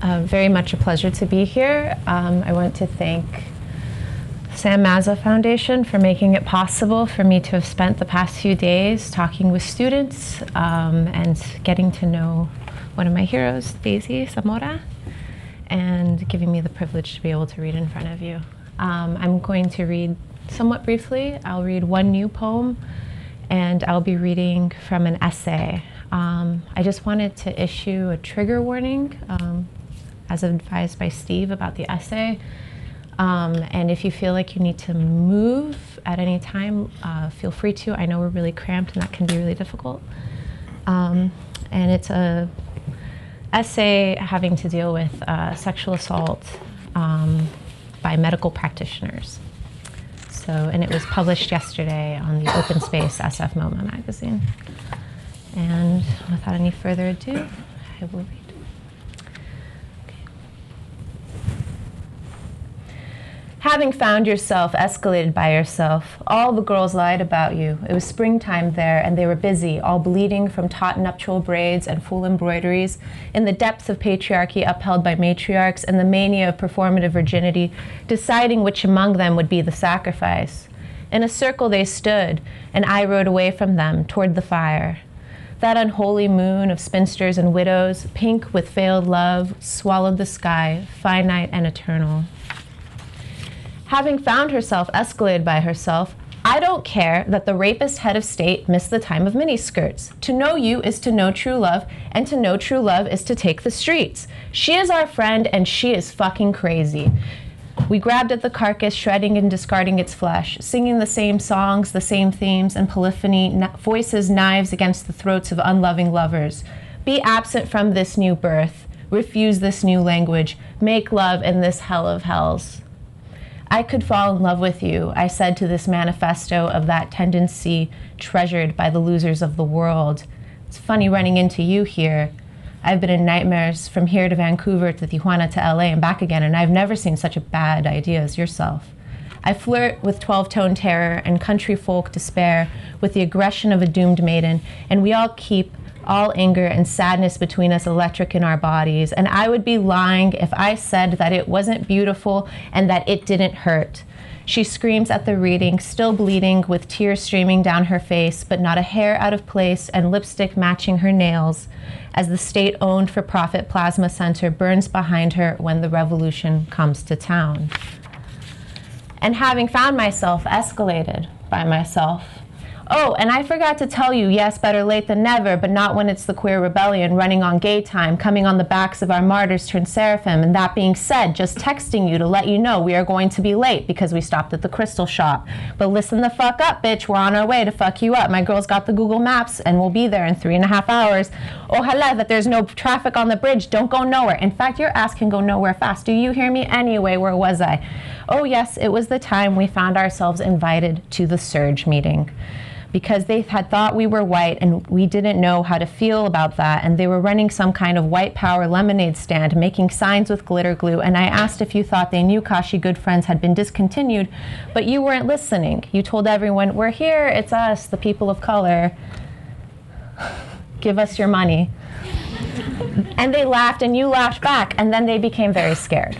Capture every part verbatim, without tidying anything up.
uh, very much a pleasure to be here. Um, I want to thank Sam Mazza Foundation for making it possible for me to have spent the past few days talking with students um, and getting to know one of my heroes, Daisy Zamora, and giving me the privilege to be able to read in front of you. Um, I'm going to read somewhat briefly. I'll read one new poem, and I'll be reading from an essay. Um, I just wanted to issue a trigger warning, um, as advised by Steve about the essay. Um, and if you feel like you need to move at any time, uh, feel free to. I know we're really cramped and that can be really difficult. Um, and it's a essay having to deal with uh, sexual assault um, by medical practitioners. So, and it was published yesterday on the Open Space S F MoMA magazine. And without any further ado, I will read. Having found yourself escalated by yourself, all the girls lied about you. It was springtime there, and they were busy, all bleeding from taut nuptial braids and full embroideries, in the depths of patriarchy upheld by matriarchs and the mania of performative virginity, deciding which among them would be the sacrifice. In a circle they stood, and I rode away from them toward the fire. That unholy moon of spinsters and widows, pink with failed love, swallowed the sky, finite and eternal. Having found herself escalated by herself, I don't care that the rapist head of state missed the time of miniskirts. To know you is to know true love, and to know true love is to take the streets. She is our friend, and she is fucking crazy. We grabbed at the carcass, shredding and discarding its flesh, singing the same songs, the same themes, and polyphony, voices knives against the throats of unloving lovers. Be absent from this new birth. Refuse this new language. Make love in this hell of hells. I could fall in love with you, I said to this manifesto of that tendency treasured by the losers of the world. It's funny running into you here. I've been in nightmares from here to Vancouver to Tijuana to L A and back again, and I've never seen such a bad idea as yourself. I flirt with twelve-tone terror and country folk despair with the aggression of a doomed maiden, and we all keep all anger and sadness between us electric in our bodies, and I would be lying if I said that it wasn't beautiful and that it didn't hurt. She screams at the reading, still bleeding, with tears streaming down her face, but not a hair out of place and lipstick matching her nails, as the state-owned for-profit plasma center burns behind her when the revolution comes to town. And having found myself escalated by myself, oh, and I forgot to tell you, yes, better late than never, but not when it's the queer rebellion running on gay time, coming on the backs of our martyrs turned seraphim. And that being said, just texting you to let you know we are going to be late because we stopped at the crystal shop. But listen the fuck up, bitch. We're on our way to fuck you up. My girl's got the Google Maps and we'll be there in three and a half hours. Ojalá that there's no traffic on the bridge. Don't go nowhere. In fact, your ass can go nowhere fast. Do you hear me? Anyway, where was I? Oh yes, it was the time we found ourselves invited to the Surge meeting, because they had thought we were white and we didn't know how to feel about that, and they were running some kind of white power lemonade stand, making signs with glitter glue, and I asked if you thought they knew Kashi Good Friends had been discontinued, but you weren't listening. You told everyone, we're here, it's us, the people of color. Give us your money. And they laughed and you laughed back, and then they became very scared.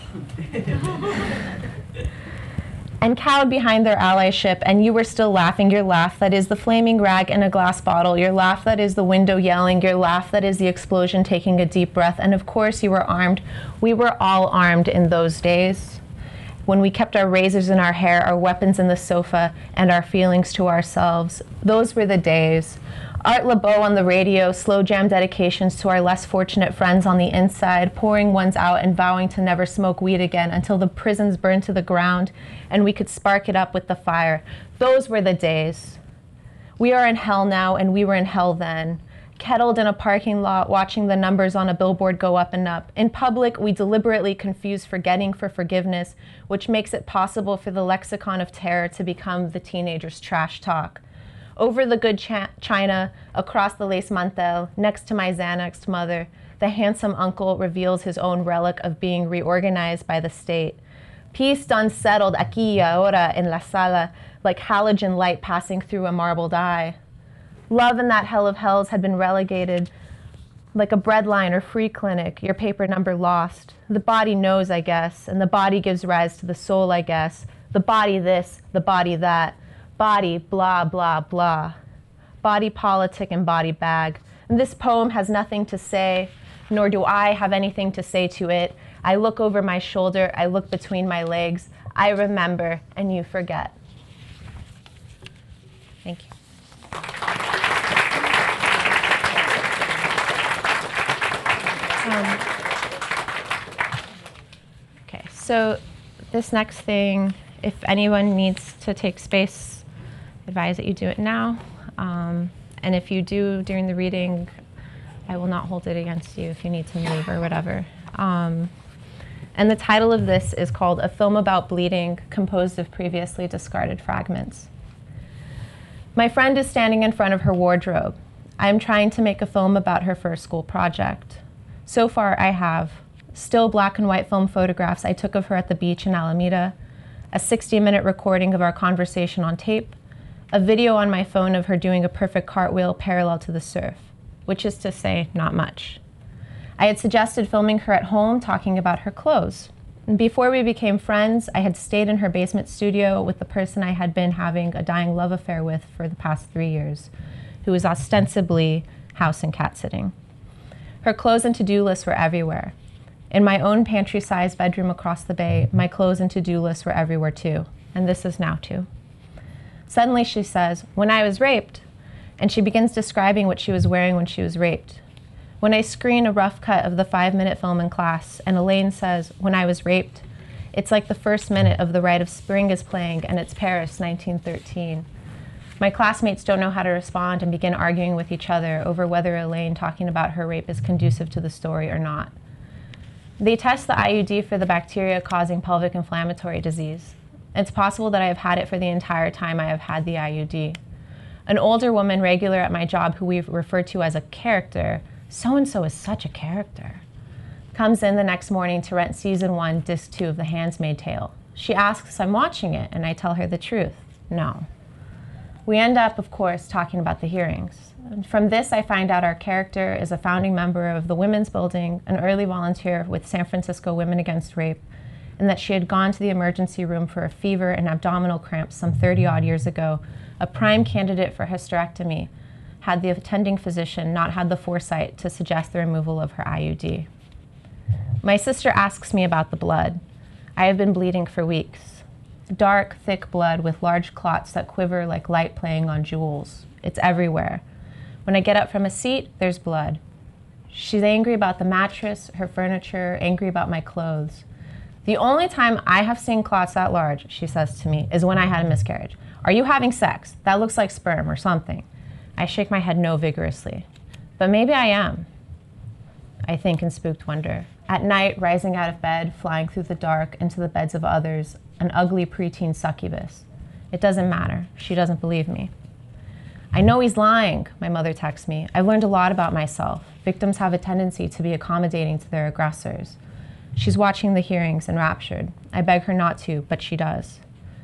And cowed behind their allyship, and you were still laughing, your laugh that is the flaming rag in a glass bottle, your laugh that is the window yelling, your laugh that is the explosion taking a deep breath, and of course you were armed. We were all armed in those days, when we kept our razors in our hair, our weapons in the sofa, and our feelings to ourselves. Those were the days. Art LeBeau on the radio, slow jam dedications to our less fortunate friends on the inside, pouring ones out and vowing to never smoke weed again until the prisons burned to the ground and we could spark it up with the fire. Those were the days. We are in hell now, and we were in hell then. Kettled in a parking lot, watching the numbers on a billboard go up and up. In public, we deliberately confuse forgetting for forgiveness, which makes it possible for the lexicon of terror to become the teenager's trash talk. Over the good ch- china, across the lace mantel, next to my Xanaxed mother, the handsome uncle reveals his own relic of being reorganized by the state. Peace done settled aquí y ahora en la sala, like halogen light passing through a marbled eye. Love in that hell of hells had been relegated like a breadline or free clinic, your paper number lost. The body knows, I guess, and the body gives rise to the soul, I guess. The body this, the body that. Body, blah, blah, blah. Body politic and body bag. And this poem has nothing to say, nor do I have anything to say to it. I look over my shoulder, I look between my legs. I remember, and you forget. Thank you. Um, okay, so this next thing, if anyone needs to take space, I advise that you do it now. Um, and if you do during the reading, I will not hold it against you if you need to move or whatever. Um, and the title of this is called A Film About Bleeding, composed of previously discarded fragments. My friend is standing in front of her wardrobe. I am trying to make a film about her first school project. So far, I have still black and white film photographs I took of her at the beach in Alameda, a sixty minute recording of our conversation on tape, a video on my phone of her doing a perfect cartwheel parallel to the surf, which is to say, not much. I had suggested filming her at home talking about her clothes. And before we became friends, I had stayed in her basement studio with the person I had been having a dying love affair with for the past three years, who was ostensibly house and cat sitting. Her clothes and to-do lists were everywhere. In my own pantry-sized bedroom across the bay, my clothes and to-do lists were everywhere too, and this is now too. Suddenly she says, "When I was raped," and she begins describing what she was wearing when she was raped. When I screen a rough cut of the five-minute film in class, and Elaine says, "When I was raped," it's like the first minute of The Rite of Spring is playing, and it's Paris, nineteen thirteen. My classmates don't know how to respond and begin arguing with each other over whether Elaine talking about her rape is conducive to the story or not. They test the I U D for the bacteria causing pelvic inflammatory disease. It's possible that I have had it for the entire time I have had the I U D. An older woman regular at my job who we refer to as a character, so-and-so is such a character, comes in the next morning to rent season one, disc two of The Handmaid's Tale. She asks if I'm watching it, and I tell her the truth, no. We end up, of course, talking about the hearings. And from this, I find out our character is a founding member of the Women's Building, an early volunteer with San Francisco Women Against Rape, and that she had gone to the emergency room for a fever and abdominal cramps some thirty odd years ago, a prime candidate for hysterectomy, had the attending physician not had the foresight to suggest the removal of her I U D. My sister asks me about the blood. I have been bleeding for weeks. Dark, thick blood with large clots that quiver like light playing on jewels. It's everywhere. When I get up from a seat, there's blood. She's angry about the mattress, her furniture, angry about my clothes. The only time I have seen clots that large, she says to me, is when I had a miscarriage. Are you having sex? That looks like sperm or something. I shake my head no vigorously. But maybe I am, I think in spooked wonder. At night, rising out of bed, flying through the dark into the beds of others, an ugly preteen succubus. It doesn't matter. She doesn't believe me. I know he's lying, my mother texts me. I've learned a lot about myself. Victims have a tendency to be accommodating to their aggressors. She's watching the hearings, enraptured. I beg her not to, but she does.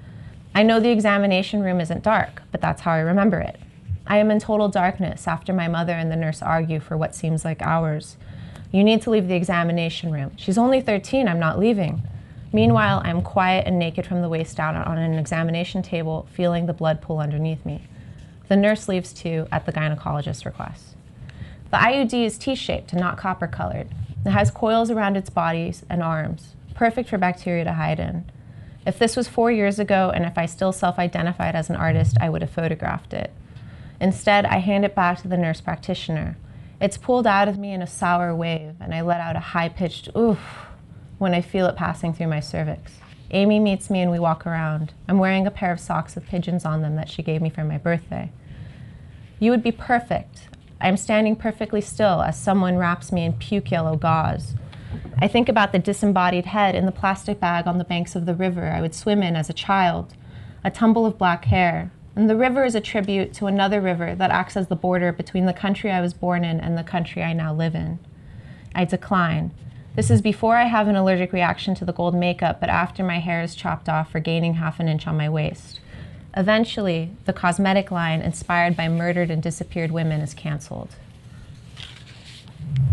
I know the examination room isn't dark, but that's how I remember it. I am in total darkness after my mother and the nurse argue for what seems like hours. You need to leave the examination room. She's only thirteen, I'm not leaving. Meanwhile, I'm quiet and naked from the waist down on an examination table, feeling the blood pool underneath me. The nurse leaves too, at the gynecologist's request. The I U D is T-shaped and not copper-colored. It has coils around its bodies and arms, perfect for bacteria to hide in. If this was four years ago and if I still self-identified as an artist, I would have photographed it. Instead, I hand it back to the nurse practitioner. It's pulled out of me in a sour wave, and I let out a high-pitched oof when I feel it passing through my cervix. Amy meets me and we walk around. I'm wearing a pair of socks with pigeons on them that she gave me for my birthday. You would be perfect. I'm standing perfectly still as someone wraps me in puke yellow gauze. I think about the disembodied head in the plastic bag on the banks of the river I would swim in as a child, a tumble of black hair. And the river is a tribute to another river that acts as the border between the country I was born in and the country I now live in. I decline. This is before I have an allergic reaction to the gold makeup, but after my hair is chopped off for gaining half an inch on my waist. Eventually, the cosmetic line inspired by murdered and disappeared women is canceled.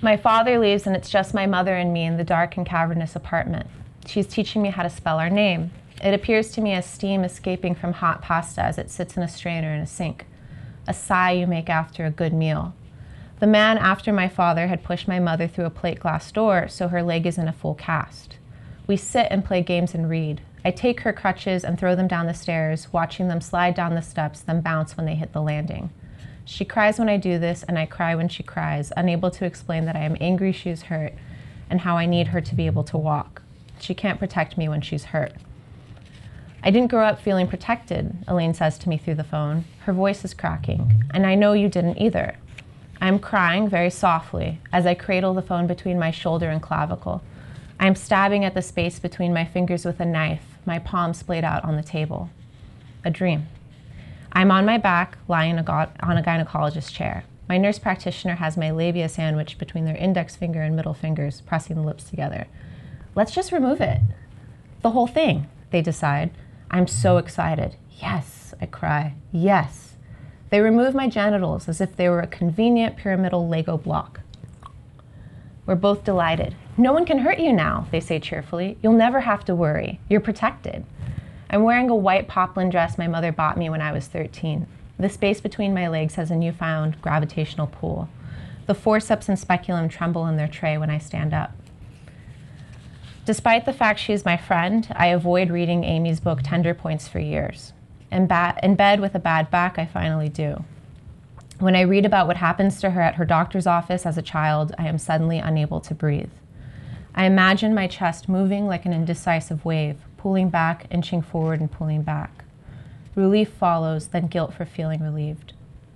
My father leaves and it's just my mother and me in the dark and cavernous apartment. She's teaching me how to spell our name. It appears to me as steam escaping from hot pasta as it sits in a strainer in a sink. A sigh you make after a good meal. The man after my father had pushed my mother through a plate glass door, so her leg is in a full cast. We sit and play games and read. I take her crutches and throw them down the stairs, watching them slide down the steps, then bounce when they hit the landing. She cries when I do this, and I cry when she cries, unable to explain that I am angry she is hurt and how I need her to be able to walk. She can't protect me when she's hurt. I didn't grow up feeling protected, Elaine says to me through the phone. Her voice is cracking, and I know you didn't either. I'm crying very softly as I cradle the phone between my shoulder and clavicle. I'm stabbing at the space between my fingers with a knife, my palm splayed out on the table. A dream. I'm on my back, lying on a gynecologist's chair. My nurse practitioner has my labia sandwiched between their index finger and middle fingers, pressing the lips together. Let's just remove it. The whole thing, they decide. I'm so excited. Yes, I cry. Yes. They remove my genitals as if they were a convenient pyramidal Lego block. We're both delighted. No one can hurt you now, they say cheerfully. You'll never have to worry. You're protected. I'm wearing a white poplin dress my mother bought me when I was thirteen. The space between my legs has a newfound gravitational pull. The forceps and speculum tremble in their tray when I stand up. Despite the fact she is my friend, I avoid reading Amy's book Tender Points for years. In, ba- in bed with a bad back, I finally do. When I read about what happens to her at her doctor's office as a child, I am suddenly unable to breathe. I imagine my chest moving like an indecisive wave, pulling back, inching forward, and pulling back. Relief follows, then guilt for feeling relieved.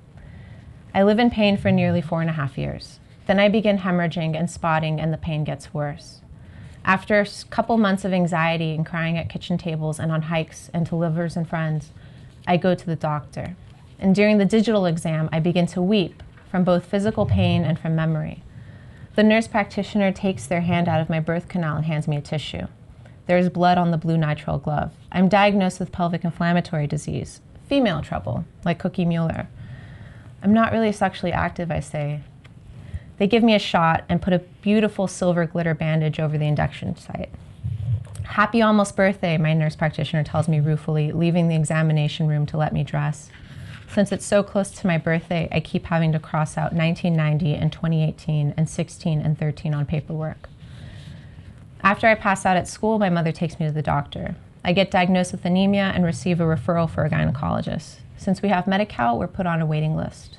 I live in pain for nearly four and a half years. Then I begin hemorrhaging and spotting, and the pain gets worse. After a couple months of anxiety and crying at kitchen tables and on hikes and to lovers and friends, I go to the doctor. And during the digital exam, I begin to weep from both physical pain and from memory. The nurse practitioner takes their hand out of my birth canal and hands me a tissue. There is blood on the blue nitrile glove. I'm diagnosed with pelvic inflammatory disease, female trouble, like Cookie Mueller. I'm not really sexually active, I say. They give me a shot and put a beautiful silver glitter bandage over the induction site. Happy almost birthday, my nurse practitioner tells me ruefully, leaving the examination room to let me dress. Since it's so close to my birthday, I keep having to cross out nineteen ninety and twenty eighteen and sixteen and thirteen on paperwork. After I pass out at school, my mother takes me to the doctor. I get diagnosed with anemia and receive a referral for a gynecologist. Since we have Medi-Cal, we're put on a waiting list.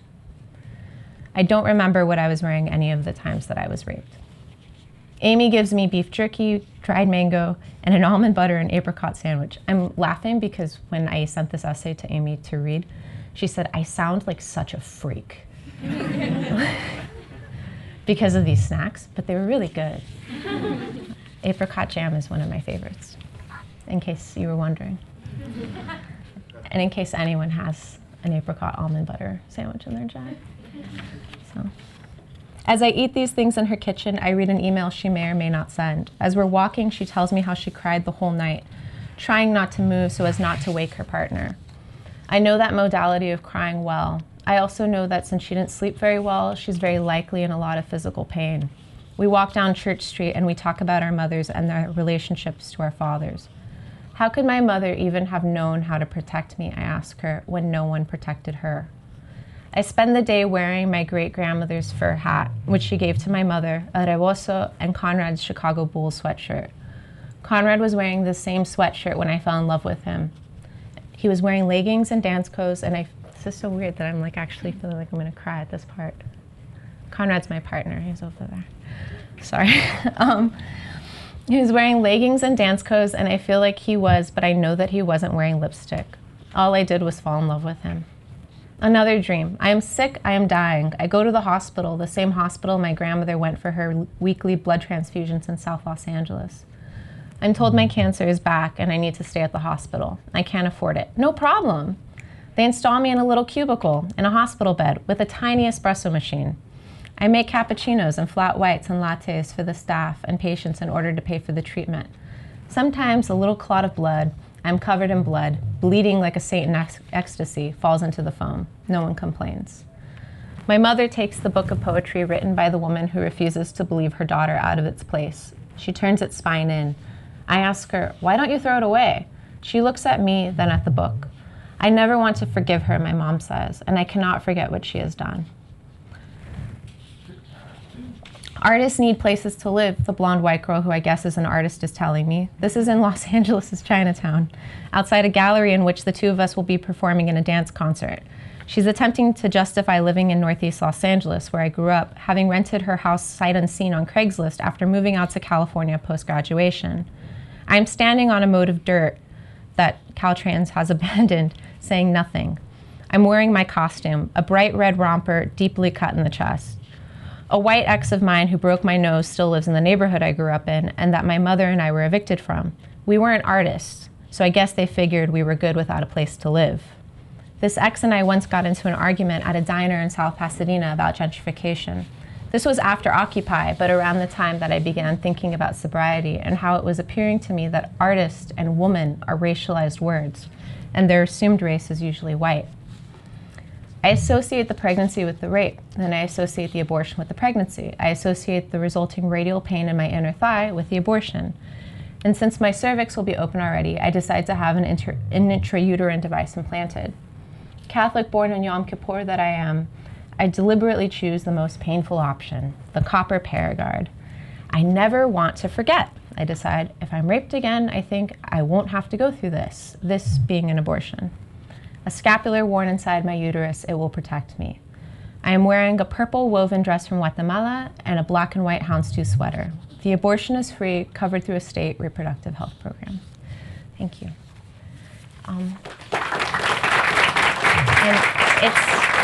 I don't remember what I was wearing any of the times that I was raped. Amy gives me beef jerky, dried mango, and an almond butter and apricot sandwich. I'm laughing because when I sent this essay to Amy to read, she said, I sound like such a freak because of these snacks, but they were really good. Apricot jam is one of my favorites, in case you were wondering. And in case anyone has an apricot almond butter sandwich in their jar. So, as I eat these things in her kitchen, I read an email she may or may not send. As we're walking, she tells me how she cried the whole night, trying not to move so as not to wake her partner. I know that modality of crying well. I also know that since she didn't sleep very well, she's very likely in a lot of physical pain. We walk down Church Street and we talk about our mothers and their relationships to our fathers. How could my mother even have known how to protect me, I ask her, when no one protected her? I spend the day wearing my great-grandmother's fur hat, which she gave to my mother, a rebozo, and Conrad's Chicago Bulls sweatshirt. Conrad was wearing the same sweatshirt when I fell in love with him. He was wearing leggings and dance clothes, and I, this is so weird that I'm like actually feeling like I'm gonna cry at this part. Conrad's my partner, he's over there. Sorry. um, he was wearing leggings and dance clothes, and I feel like he was, but I know that he wasn't wearing lipstick. All I did was fall in love with him. Another dream. I am sick, I am dying. I go to the hospital, the same hospital my grandmother went for her weekly blood transfusions in South Los Angeles. I'm told my cancer is back and I need to stay at the hospital. I can't afford it. No problem. They install me in a little cubicle in a hospital bed with a tiny espresso machine. I make cappuccinos and flat whites and lattes for the staff and patients in order to pay for the treatment. Sometimes a little clot of blood, I'm covered in blood, bleeding like a saint in ec- ecstasy, falls into the foam. No one complains. My mother takes the book of poetry written by the woman who refuses to believe her daughter out of its place. She turns its spine in. I ask her, why don't you throw it away? She looks at me, then at the book. I never want to forgive her, my mom says, and I cannot forget what she has done. Artists need places to live, the blonde white girl who I guess is an artist is telling me. This is in Los Angeles' Chinatown, outside a gallery in which the two of us will be performing in a dance concert. She's attempting to justify living in Northeast Los Angeles, where I grew up, having rented her house sight unseen on Craigslist after moving out to California post-graduation. I'm standing on a moat of dirt that Caltrans has abandoned, saying nothing. I'm wearing my costume, a bright red romper deeply cut in the chest. A white ex of mine who broke my nose still lives in the neighborhood I grew up in and that my mother and I were evicted from. We weren't artists, so I guess they figured we were good without a place to live. This ex and I once got into an argument at a diner in South Pasadena about gentrification. This was after Occupy, but around the time that I began thinking about sobriety and how it was appearing to me that artist and woman are racialized words, and their assumed race is usually white. I associate the pregnancy with the rape, then I associate the abortion with the pregnancy. I associate the resulting radial pain in my inner thigh with the abortion. And since my cervix will be open already, I decide to have an, inter an intrauterine device implanted. Catholic born in Yom Kippur that I am, I deliberately choose the most painful option, the copper Paragard. I never want to forget. I decide, if I'm raped again, I think I won't have to go through this, this being an abortion. A scapular worn inside my uterus, it will protect me. I am wearing a purple woven dress from Guatemala and a black and white houndstooth sweater. The abortion is free, covered through a state reproductive health program. Thank you. Um, and it's,